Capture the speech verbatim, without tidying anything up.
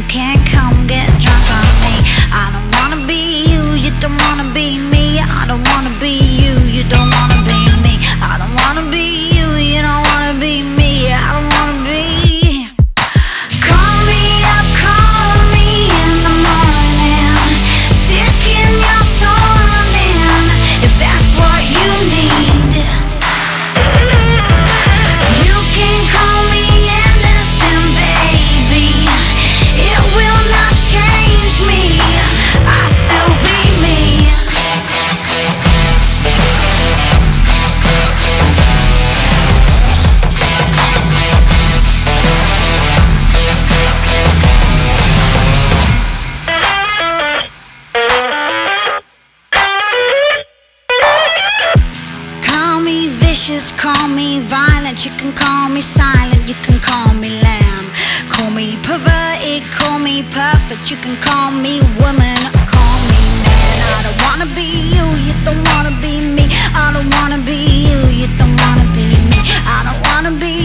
can't come get drunk on me. I don't wanna be you, you don't wanna be me. I don't wanna be you, you don't wanna be me. I don't wanna be you, you don't wanna be me. I don't wanna be. Call me up, call me in the morning, sticking your thorn in, if that's what you need. You can call me anything, baby, it will not change me, I still be me. Call me vicious, call me violent, you can call me silent, you can call me lamb, call me perverted, call me perfect, you can call me woman, call me man. I don't wanna be you, you don't wanna be me. I don't wanna be you, you don't wanna be me. I don't wanna be